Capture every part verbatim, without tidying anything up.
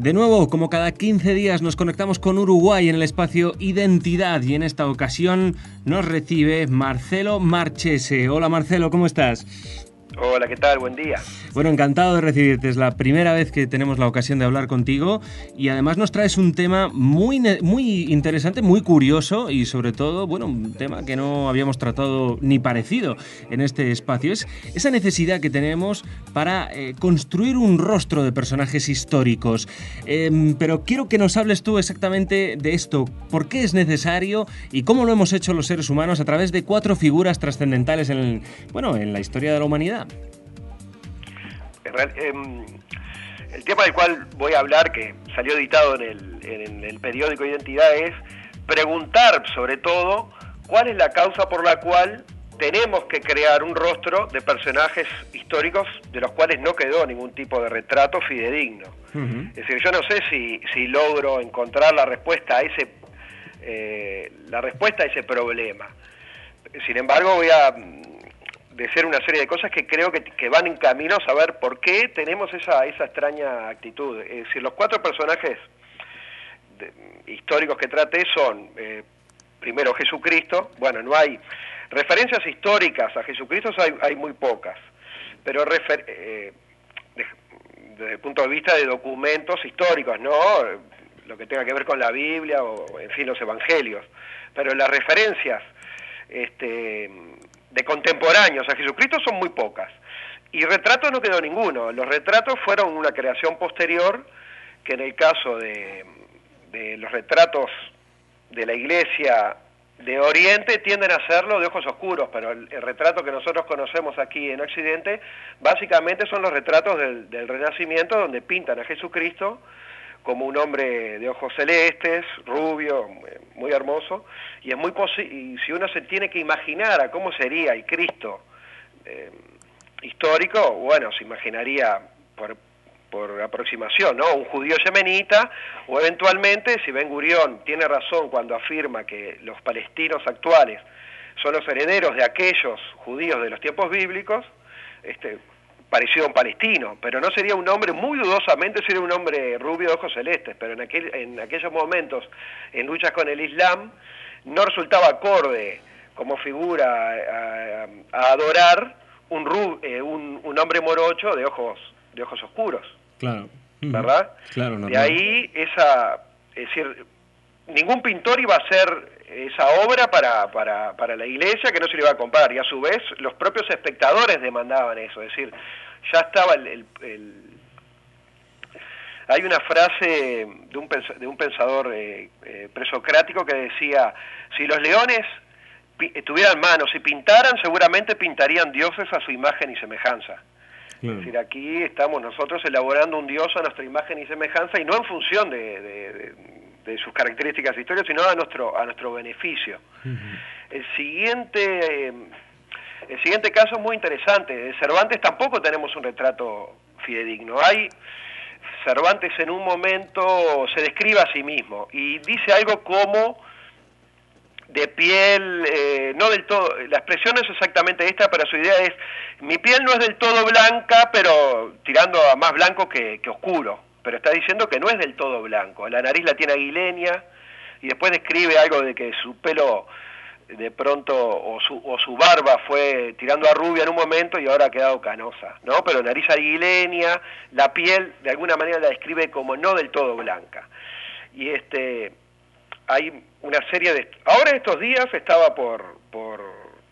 De nuevo, como cada quince días, nos conectamos con Uruguay en el espacio Identidad y en esta ocasión nos recibe Marcelo Marchese. Hola Marcelo, ¿cómo estás? Hola, ¿qué tal? Buen día. Bueno, encantado de recibirte. Es la primera vez que tenemos la ocasión de hablar contigo y además nos traes un tema muy, muy interesante, muy curioso y sobre todo, bueno, un tema que no habíamos tratado ni parecido en este espacio. Es esa necesidad que tenemos para eh, construir un rostro de personajes históricos. Eh, pero quiero que nos hables tú exactamente de esto. ¿Por qué es necesario y cómo lo hemos hecho los seres humanos a través de cuatro figuras trascendentales en, el, bueno, en la historia de la humanidad? El tema del cual voy a hablar, que salió editado en el, en el periódico Identidad, es preguntar sobre todo cuál es la causa por la cual tenemos que crear un rostro de personajes históricos de los cuales no quedó ningún tipo de retrato fidedigno. Uh-huh. Es decir, yo no sé si, si logro encontrar la respuesta a ese eh, la respuesta a ese problema. Sin embargo, voy a decir una serie de cosas que creo que, que van en camino a saber por qué tenemos esa, esa extraña actitud. Es decir, los cuatro personajes de, históricos que traté son, eh, primero, Jesucristo. Bueno, no hay referencias históricas a Jesucristo, hay, hay muy pocas, pero refer, eh, de, desde el punto de vista de documentos históricos, ¿no? Lo que tenga que ver con la Biblia o, en fin, los evangelios. Pero las referencias este, de contemporáneos a Jesucristo son muy pocas. Y retratos no quedó ninguno. Los retratos fueron una creación posterior, que en el caso de, de los retratos de la Iglesia de Oriente tienden a hacerlo de ojos oscuros, pero el, el retrato que nosotros conocemos aquí en Occidente básicamente son los retratos del, del Renacimiento, donde pintan a Jesucristo como un hombre de ojos celestes, rubio, muy hermoso, y es muy posible, y si uno se tiene que imaginar a cómo sería el Cristo eh, histórico, bueno, se imaginaría por, por aproximación, ¿no? Un judío yemenita, o eventualmente, si Ben Gurión tiene razón cuando afirma que los palestinos actuales son los herederos de aquellos judíos de los tiempos bíblicos, este parecido a un palestino, pero no sería un hombre, muy dudosamente sería un hombre rubio de ojos celestes, pero en, aquel, en aquellos momentos, en luchas con el Islam, no resultaba acorde como figura a, a adorar un, rub, eh, un, un hombre morocho de ojos, de ojos oscuros. Claro. ¿Verdad? Claro, normal. De ahí esa, es decir, ningún pintor iba a hacer esa obra para, para, para la iglesia, que no se le iba a comprar, y a su vez los propios espectadores demandaban eso, es decir, ya estaba el... el, el... Hay una frase de un, de un pensador eh, eh, presocrático que decía, si los leones tuvieran manos y pintaran, seguramente pintarían dioses a su imagen y semejanza. Claro. Es decir, aquí estamos nosotros elaborando un dios a nuestra imagen y semejanza, y no en función de... de, de de sus características históricas, sino a nuestro a nuestro beneficio. Uh-huh. El siguiente el siguiente caso es muy interesante. De Cervantes tampoco tenemos un retrato fidedigno. Hay Cervantes en un momento se describe a sí mismo y dice algo como de piel, eh, no del todo, la expresión no es exactamente esta, pero su idea es, mi piel no es del todo blanca, pero tirando a más blanco que, que oscuro. Pero está diciendo que no es del todo blanco. La nariz la tiene aguileña, y después describe algo de que su pelo de pronto, o su, o su barba fue tirando a rubia en un momento y ahora ha quedado canosa, ¿no? Pero nariz aguileña, la piel de alguna manera la describe como no del todo blanca. Y este hay una serie de... Ahora estos días estaba por, por,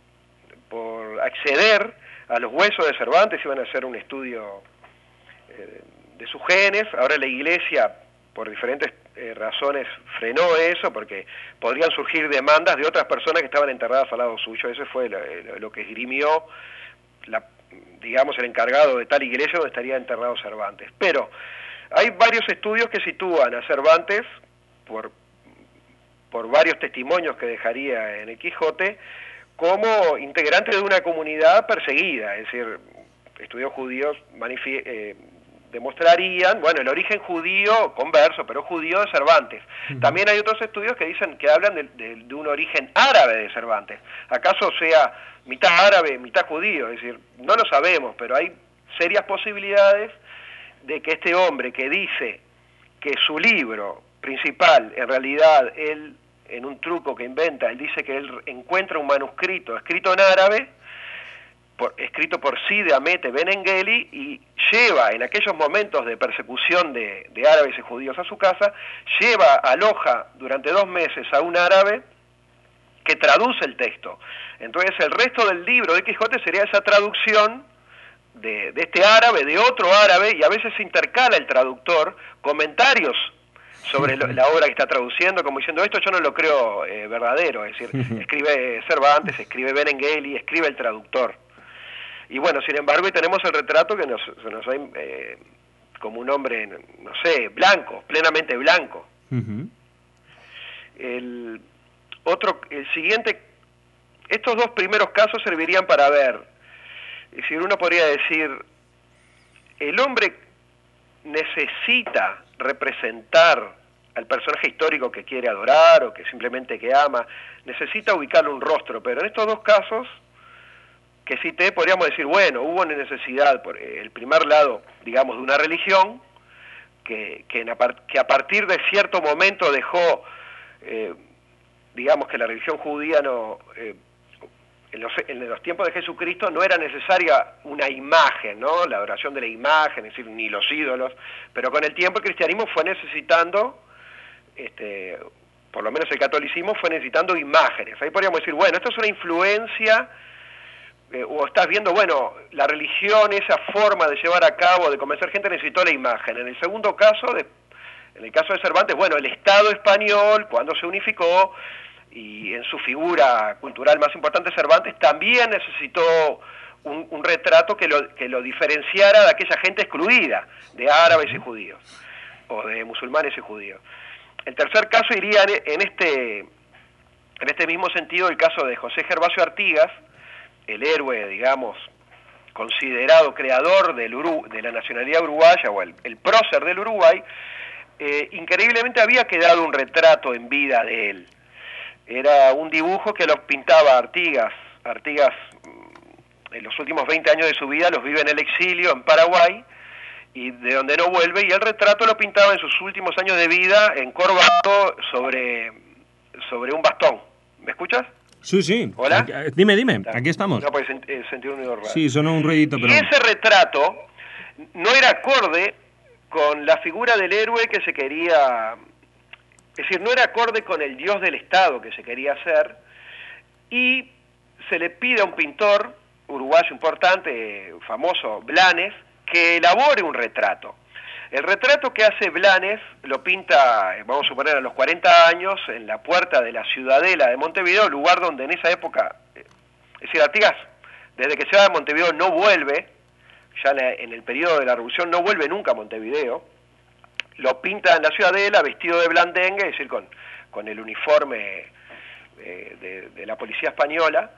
por acceder a los huesos de Cervantes, iban a hacer un estudio eh, de sus genes. Ahora la Iglesia, por diferentes eh, razones, frenó eso, porque podrían surgir demandas de otras personas que estaban enterradas al lado suyo. Ese fue lo, lo que esgrimió, la, digamos, el encargado de tal iglesia donde estaría enterrado Cervantes. Pero hay varios estudios que sitúan a Cervantes, por, por varios testimonios que dejaría en el Quijote, como integrante de una comunidad perseguida, es decir, estudios judíos manifie- eh, demostrarían, bueno, el origen judío, converso, pero judío de Cervantes. Uh-huh. También hay otros estudios que dicen, que hablan de, de, de un origen árabe de Cervantes. ¿Acaso sea mitad árabe, mitad judío? Es decir, no lo sabemos, pero hay serias posibilidades de que este hombre que dice que su libro principal, en realidad, él, en un truco que inventa, él dice que él encuentra un manuscrito escrito en árabe, por, escrito por Sidi Ahmed Benengeli, y lleva, en aquellos momentos de persecución de, de árabes y judíos a su casa, lleva, aloja durante dos meses a un árabe que traduce el texto. Entonces el resto del libro de Quijote sería esa traducción de, de este árabe, de otro árabe, y a veces se intercala el traductor comentarios sobre lo, la obra que está traduciendo, como diciendo, esto yo no lo creo eh, verdadero, es decir, escribe Cervantes, escribe Benengeli, escribe el traductor. Y bueno, sin embargo, tenemos el retrato que nos, se nos ve eh, como un hombre, no sé, blanco, plenamente blanco. Uh-huh. El otro, el siguiente, estos dos primeros casos servirían para ver, es decir, uno podría decir, el hombre necesita representar al personaje histórico que quiere adorar o que simplemente que ama, necesita ubicarle un rostro, pero en estos dos casos que cité, podríamos decir, bueno, hubo una necesidad, por el primer lado, digamos, de una religión, que, que, en a, que a partir de cierto momento dejó, eh, digamos que la religión judía no, eh, en, los, en los tiempos de Jesucristo no era necesaria una imagen, ¿no? La adoración de la imagen, es decir, ni los ídolos, pero con el tiempo el cristianismo fue necesitando, este, por lo menos el catolicismo fue necesitando imágenes. Ahí podríamos decir, bueno, esto es una influencia, Eh, o estás viendo, bueno, la religión, esa forma de llevar a cabo, de convencer gente, necesitó la imagen. En el segundo caso, de, en el caso de Cervantes, bueno, el Estado español, cuando se unificó, y en su figura cultural más importante, Cervantes, también necesitó un, un retrato que lo, que lo diferenciara de aquella gente excluida, de árabes y judíos, o de musulmanes y judíos. El tercer caso iría en, en, este, en este mismo sentido, el caso de José Gervasio Artigas, el héroe, digamos, considerado creador del Uru, de la nacionalidad uruguaya, o el, el prócer del Uruguay. Eh, increíblemente había quedado un retrato en vida de él. Era un dibujo que los pintaba Artigas. Artigas, en los últimos veinte años de su vida, los vive en el exilio, en Paraguay, y de donde no vuelve, y el retrato lo pintaba en sus últimos años de vida, encorvado sobre, sobre un bastón. ¿Me escuchas? Sí, sí. ¿Hola? Dime, dime, aquí estamos. No, pues sentir un ruido raro. Sí, sonó un ruidito, pero... Y ese retrato no era acorde con la figura del héroe que se quería... Es decir, no era acorde con el dios del Estado que se quería hacer, y se le pide a un pintor uruguayo importante, famoso, Blanes, que elabore un retrato. El retrato que hace Blanes lo pinta, vamos a suponer, a los cuarenta años, en la puerta de la Ciudadela de Montevideo, lugar donde en esa época, es decir, Artigas, desde que se va de Montevideo no vuelve, ya en el periodo de la Revolución no vuelve nunca a Montevideo, lo pinta en la Ciudadela vestido de blandengue, es decir, con, con el uniforme eh, de, de la policía española,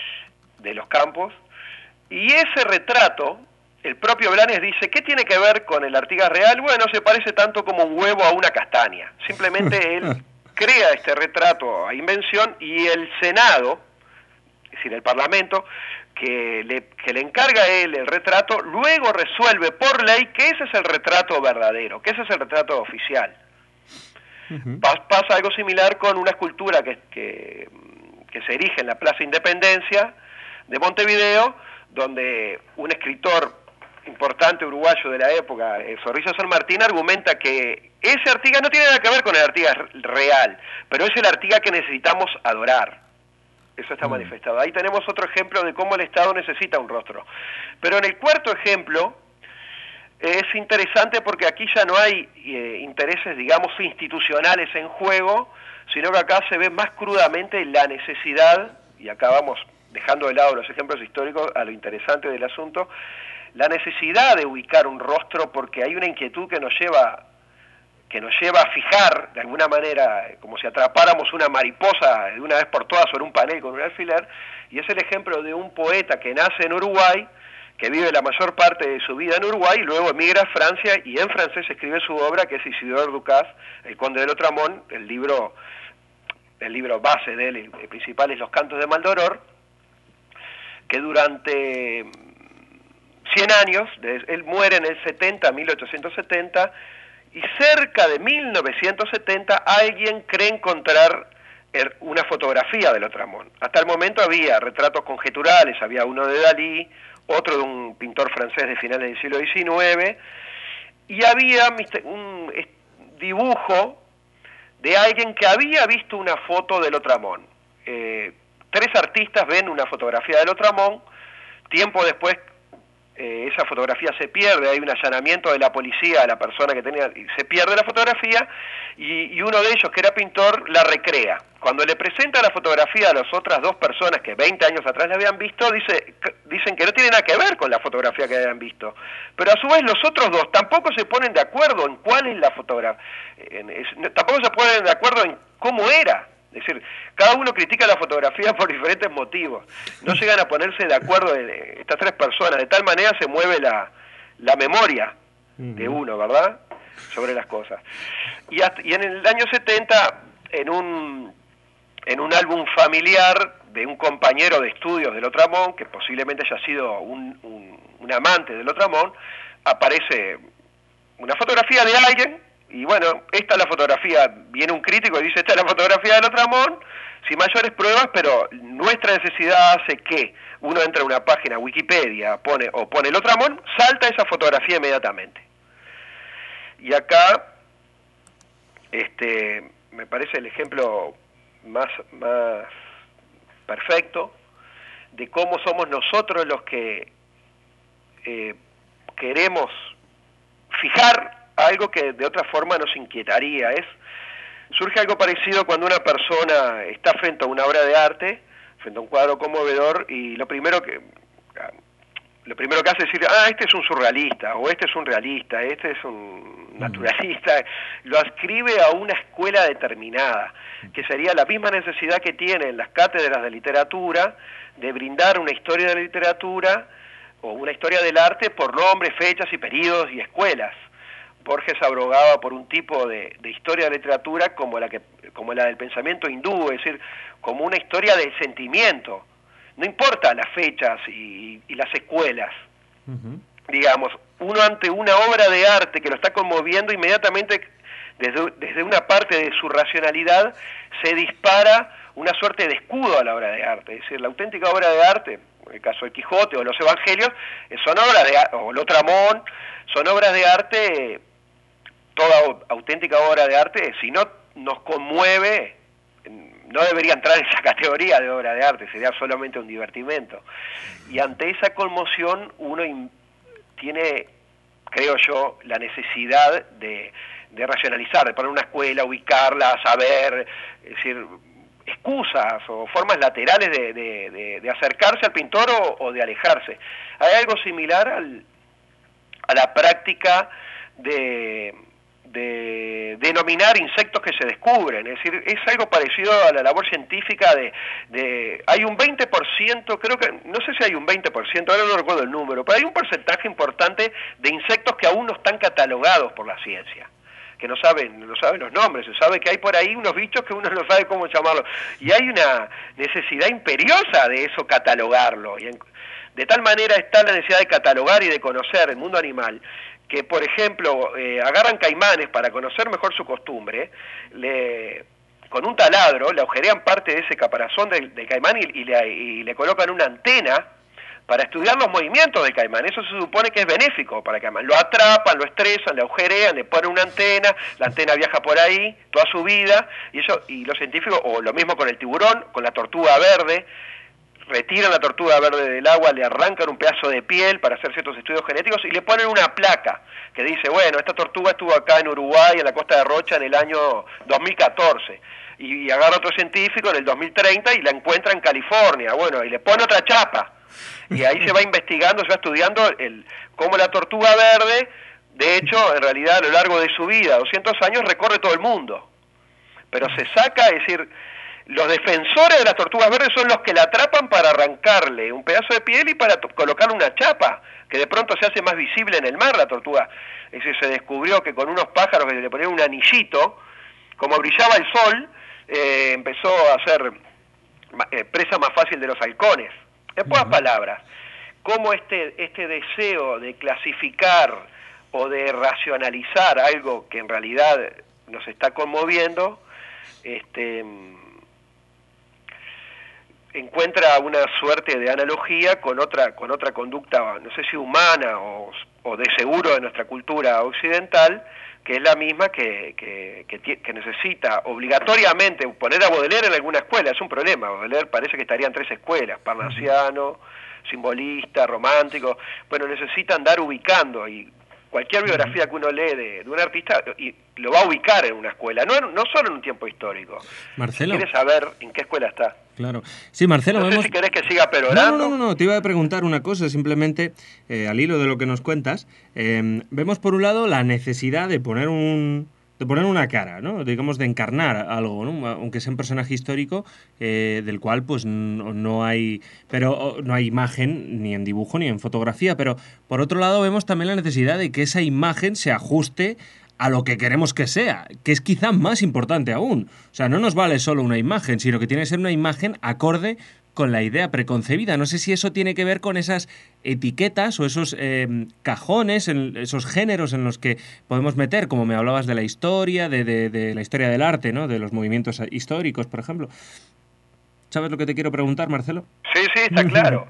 de los campos, y ese retrato... El propio Blanes dice, ¿qué tiene que ver con el Artigas real? Bueno, se parece tanto como un huevo a una castaña. Simplemente él crea este retrato a invención, y el Senado, es decir, el Parlamento, que le, que le encarga a él el retrato, luego resuelve por ley que ese es el retrato verdadero, que ese es el retrato oficial. Uh-huh. Pas, pasa algo similar con una escultura que, que, que se erige en la Plaza Independencia de Montevideo, donde un escritor importante uruguayo de la época, eh, Zorrilla San Martín, argumenta que ese Artigas no tiene nada que ver con el Artigas real, pero es el Artigas que necesitamos adorar. Eso está mm. manifestado. Ahí tenemos otro ejemplo de cómo el Estado necesita un rostro. Pero en el cuarto ejemplo eh, es interesante porque aquí ya no hay eh, intereses, digamos, institucionales en juego, sino que acá se ve más crudamente la necesidad, y acá vamos dejando de lado los ejemplos históricos a lo interesante del asunto, la necesidad de ubicar un rostro, porque hay una inquietud que nos lleva que nos lleva a fijar, de alguna manera, como si atrapáramos una mariposa de una vez por todas sobre un panel con un alfiler, y es el ejemplo de un poeta que nace en Uruguay, que vive la mayor parte de su vida en Uruguay, y luego emigra a Francia, y en francés escribe su obra, que es Isidore Ducas, El Conde de Lautréamont, el libro, el libro base de él, el principal es Los Cantos de Maldoror, que durante cien años, él muere en el setenta, mil ochocientos setenta, y cerca de mil novecientos setenta alguien cree encontrar una fotografía de Lautréamont. Hasta el momento había retratos conjeturales, había uno de Dalí, otro de un pintor francés de finales del siglo diecinueve, y había un dibujo de alguien que había visto una foto de Lautréamont. Eh, tres artistas ven una fotografía de Lautréamont, tiempo después eh, esa fotografía se pierde, hay un allanamiento de la policía a la persona que tenía, y se pierde la fotografía, y, y uno de ellos, que era pintor, la recrea. Cuando le presenta la fotografía a las otras dos personas que veinte años atrás la habían visto, dice, dicen que no tiene nada que ver con la fotografía que habían visto. Pero a su vez los otros dos tampoco se ponen de acuerdo en cuál es la fotografía, tampoco se ponen de acuerdo en cómo era. Es decir, cada uno critica la fotografía por diferentes motivos. No llegan a ponerse de acuerdo en, estas tres personas. De tal manera se mueve la, la memoria de uno, ¿verdad?, sobre las cosas. Y, hasta, y en el año setenta, en un, en un álbum familiar de un compañero de estudios de Lautréamont, que posiblemente haya sido un, un, un amante de Lautréamont, aparece una fotografía de alguien. Y bueno, esta es la fotografía, viene un crítico y dice, esta es la fotografía de Lautréamont, sin mayores pruebas, pero nuestra necesidad hace que uno entra a una página, Wikipedia, pone o pone Lautréamont, salta esa fotografía inmediatamente. Y acá, este, me parece el ejemplo más, más perfecto de cómo somos nosotros los que eh, queremos fijar algo que de otra forma nos inquietaría. Es surge algo parecido cuando una persona está frente a una obra de arte, frente a un cuadro conmovedor, y lo primero que lo primero que hace es decir, ah, este es un surrealista, o este es un realista, este es un naturalista, lo adscribe a una escuela determinada, que sería la misma necesidad que tienen las cátedras de literatura de brindar una historia de la literatura o una historia del arte por nombres, fechas y periodos y escuelas. Borges abrogaba por un tipo de, de historia de literatura como la que como la del pensamiento hindú, es decir, como una historia del sentimiento. No importa las fechas y, y las escuelas. Uh-huh. Digamos, uno ante una obra de arte que lo está conmoviendo, inmediatamente desde, desde una parte de su racionalidad se dispara una suerte de escudo a la obra de arte. Es decir, la auténtica obra de arte, en el caso del Quijote o los Evangelios, son obras de o Lautréamont, son obras de arte. Toda auténtica obra de arte, si no nos conmueve, no debería entrar en esa categoría de obra de arte, sería solamente un divertimento. Y ante esa conmoción uno tiene, creo yo, la necesidad de, de racionalizar, de poner una escuela, ubicarla, saber, es decir, excusas o formas laterales de, de, de, de acercarse al pintor o, o de alejarse. Hay algo similar al, a la práctica de... de denominar insectos que se descubren, es decir, es algo parecido a la labor científica de, de hay un veinte por ciento, creo que, no sé si hay un veinte por ciento, ahora no recuerdo el número, pero hay un porcentaje importante de insectos que aún no están catalogados por la ciencia, que no saben, no saben los nombres, se sabe que hay por ahí unos bichos que uno no sabe cómo llamarlos, y hay una necesidad imperiosa de eso catalogarlo, y en, de tal manera está la necesidad de catalogar y de conocer el mundo animal, que por ejemplo eh, agarran caimanes para conocer mejor su costumbre, le, con un taladro le agujerean parte de ese caparazón del, del caimán y, y, le, y le colocan una antena para estudiar los movimientos del caimán. Eso se supone que es benéfico para el caimán. Lo atrapan, lo estresan, le agujerean, le ponen una antena, la antena viaja por ahí toda su vida, y eso y los científicos, o lo mismo con el tiburón, con la tortuga verde, retiran la tortuga verde del agua, le arrancan un pedazo de piel para hacer ciertos estudios genéticos y le ponen una placa que dice, bueno, esta tortuga estuvo acá en Uruguay, en la costa de Rocha, en el año dos mil catorce. Y, y agarra otro científico en el dos mil treinta y la encuentra en California, bueno, y le pone otra chapa. Y ahí se va investigando, se va estudiando el cómo la tortuga verde, de hecho, en realidad a lo largo de su vida, doscientos años, recorre todo el mundo. Pero se saca, es decir, los defensores de las tortugas verdes son los que la atrapan para arrancarle un pedazo de piel y para colocarle una chapa, que de pronto se hace más visible en el mar la tortuga. Es decir, se descubrió que con unos pájaros que le ponían un anillito, como brillaba el sol, eh, empezó a ser eh, presa más fácil de los halcones. En pocas palabras, cómo este, este deseo de clasificar o de racionalizar algo que en realidad nos está conmoviendo, este, encuentra una suerte de analogía con otra, con otra conducta, no sé si humana o, o de seguro de nuestra cultura occidental, que es la misma que, que, que, que necesita obligatoriamente poner a Baudelaire en alguna escuela. Es un problema. Baudelaire parece que estaría en tres escuelas: parnasiano, simbolista, romántico. Bueno, necesita andar ubicando, y cualquier biografía que uno lee de, de un artista y lo va a ubicar en una escuela, no, no solo en un tiempo histórico. Marcelo, ¿Quieres saber en qué escuela está? Claro. Sí, Marcelo, no sé vemos... si querés que siga perorando. No, no, no, no, te iba a preguntar una cosa, simplemente eh, al hilo de lo que nos cuentas. Eh, vemos por un lado la necesidad de poner un... de poner una cara, ¿no? Digamos, de encarnar algo, ¿no? Aunque sea un personaje histórico eh, del cual pues no, no hay pero no hay imagen ni en dibujo ni en fotografía, pero por otro lado vemos también la necesidad de que esa imagen se ajuste a lo que queremos que sea, que es quizá más importante aún. O sea, no nos vale solo una imagen, sino que tiene que ser una imagen acorde con la idea preconcebida. No sé si eso tiene que ver con esas etiquetas o esos eh, cajones, en esos géneros en los que podemos meter, como me hablabas de la historia, de, de, de la historia del arte, ¿no? De los movimientos históricos, por ejemplo. ¿Sabes lo que te quiero preguntar, Marcelo? Sí, sí, está claro.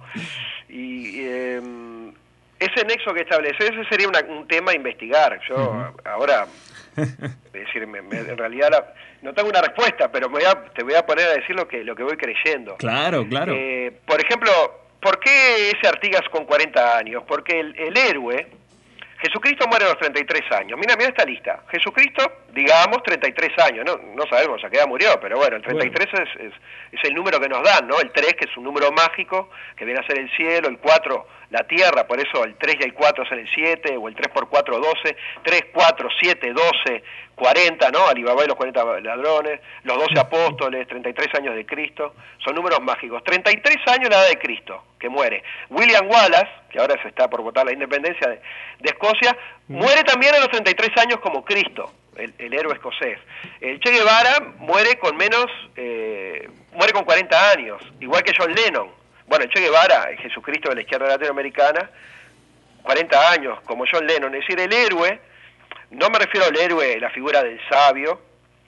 Y eh, ese nexo que estableces, ese sería una, un tema a investigar. Yo uh-huh. ahora, es decir, me, me, en realidad la, no tengo una respuesta, pero me voy a, te voy a poner a decir lo que, lo que voy creyendo. Claro, claro. Eh, por ejemplo, ¿por qué ese Artigas con cuarenta años? Porque el, el héroe, Jesucristo muere a los treinta y tres años. Mira, mira esta lista. Jesucristo, digamos, treinta y tres años. No, no sabemos a qué edad murió, pero bueno, el treinta y tres bueno. es, es, es el número que nos dan, ¿no? El tres, que es un número mágico, que viene a ser el cielo, el cuatro, la tierra, por eso el tres y el cuatro son el siete, o el tres por cuatro, doce, tres, cuatro, siete, doce, cuarenta, ¿no? Alibaba y los cuarenta ladrones, los doce apóstoles, treinta y tres años de Cristo, son números mágicos. treinta y tres años la edad de Cristo, que muere. William Wallace, que ahora se está por votar la independencia de, de Escocia, muere también a los treinta y tres años como Cristo, el, el héroe escocés. El Che Guevara muere con menos, eh, muere con cuarenta años, igual que John Lennon. Bueno, el Che Guevara, el Jesucristo de la izquierda latinoamericana, cuarenta años, como John Lennon. Es decir, el héroe, no me refiero al héroe, la figura del sabio,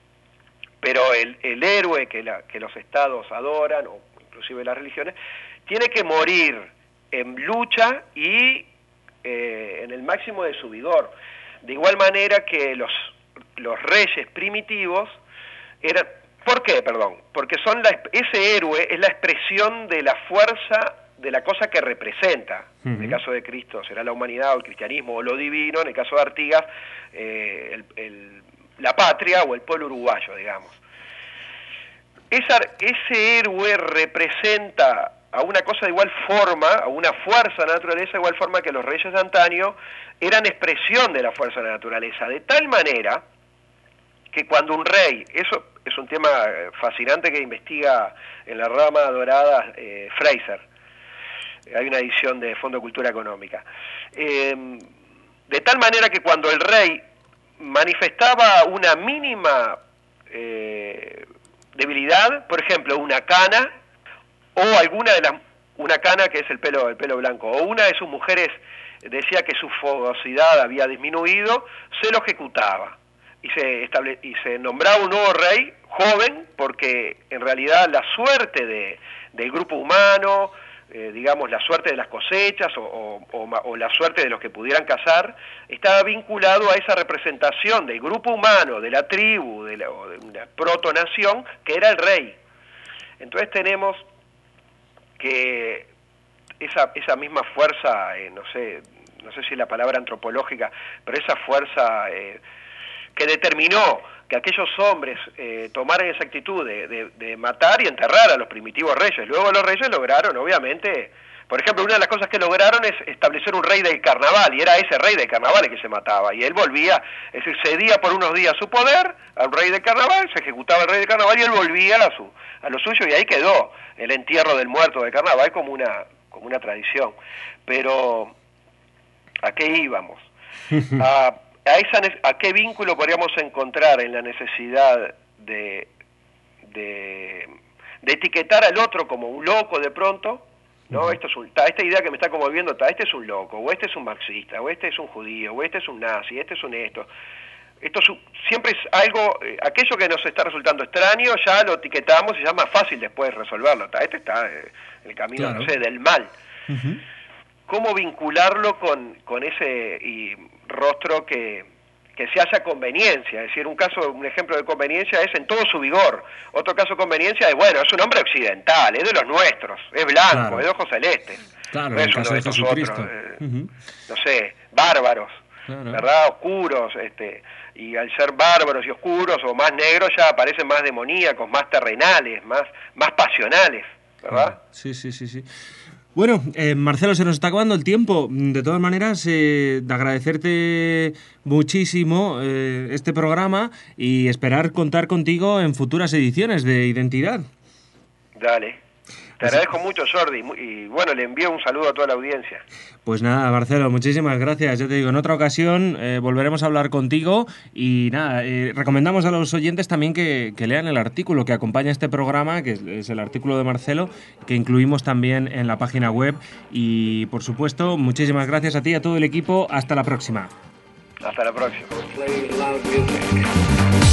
pero el, el héroe que, la, que los estados adoran, o inclusive las religiones, tiene que morir en lucha y eh, en el máximo de su vigor. De igual manera que los, los reyes primitivos eran... ¿Por qué? Perdón. Porque son la, ese héroe es la expresión de la fuerza de la cosa que representa. Uh-huh. En el caso de Cristo será la humanidad o el cristianismo o lo divino. En el caso de Artigas, eh, el, el, la patria o el pueblo uruguayo, digamos. Esa, ese héroe representa a una cosa de igual forma, a una fuerza de la naturaleza de igual forma que los reyes de antaño eran expresión de la fuerza de la naturaleza. De tal manera que cuando un rey, eso es un tema fascinante que investiga en la rama dorada eh, Fraser, hay una edición de Fondo de Cultura Económica, eh, de tal manera que cuando el rey manifestaba una mínima eh, debilidad, por ejemplo una cana, o alguna de las, una cana que es el pelo, el pelo blanco, o una de sus mujeres decía que su fogosidad había disminuido, se lo ejecutaba. Y se, estable, y se nombraba un nuevo rey joven, porque en realidad la suerte de, del grupo humano, eh, digamos la suerte de las cosechas o, o, o, o la suerte de los que pudieran cazar, estaba vinculado a esa representación del grupo humano, de la tribu, de la, de una protonación, que era el rey. Entonces tenemos que esa, esa misma fuerza, eh, no sé, no sé si es la palabra antropológica, pero esa fuerza... Eh, que determinó que aquellos hombres eh, tomaran esa actitud de, de, de matar y enterrar a los primitivos reyes. Luego los reyes lograron, obviamente, por ejemplo, una de las cosas que lograron es establecer un rey del carnaval, y era ese rey del carnaval el que se mataba, y él volvía, es decir, cedía por unos días su poder al rey del carnaval, se ejecutaba el rey del carnaval y él volvía a, su, a lo suyo, y ahí quedó el entierro del muerto del carnaval como una, como una tradición. Pero, ¿a qué íbamos? A... ¿A, esa, ¿A qué vínculo podríamos encontrar en la necesidad de, de, de etiquetar al otro como un loco de pronto, ¿no? Esto es un, ta, esta idea que me está conmoviendo, ta, este es un loco, o este es un marxista, o este es un judío, o este es un nazi, este es un esto. Esto es, siempre es algo, eh, aquello que nos está resultando extraño, ya lo etiquetamos y ya es más fácil después resolverlo. Ta, este está eh, en el camino, claro. no sé, del mal. Uh-huh. ¿Cómo vincularlo con, con ese y, rostro que, que se haya conveniencia? Es decir, un caso, un ejemplo de conveniencia es en todo su vigor. Otro caso de conveniencia es, bueno, es un hombre occidental, es de los nuestros, es blanco, claro. es de ojos celestes. Claro, no es uno de estos otros, eh, uh-huh. no sé, bárbaros, claro. ¿verdad? Oscuros, este... y al ser bárbaros y oscuros o más negros ya parecen más demoníacos, más terrenales, más, más pasionales, ¿verdad? Sí, sí, sí, sí. Bueno, eh, Marcelo, se nos está acabando el tiempo. De todas maneras, eh, de agradecerte muchísimo eh, este programa y esperar contar contigo en futuras ediciones de Identidad. Dale. Te agradezco mucho, Jordi, y bueno, le envío un saludo a toda la audiencia. Pues nada, Marcelo, muchísimas gracias. Yo te digo, en otra ocasión eh, volveremos a hablar contigo y nada, eh, recomendamos a los oyentes también que, que lean el artículo que acompaña este programa, que es, es el artículo de Marcelo, que incluimos también en la página web. Y por supuesto, muchísimas gracias a ti y a todo el equipo. Hasta la próxima. Hasta la próxima.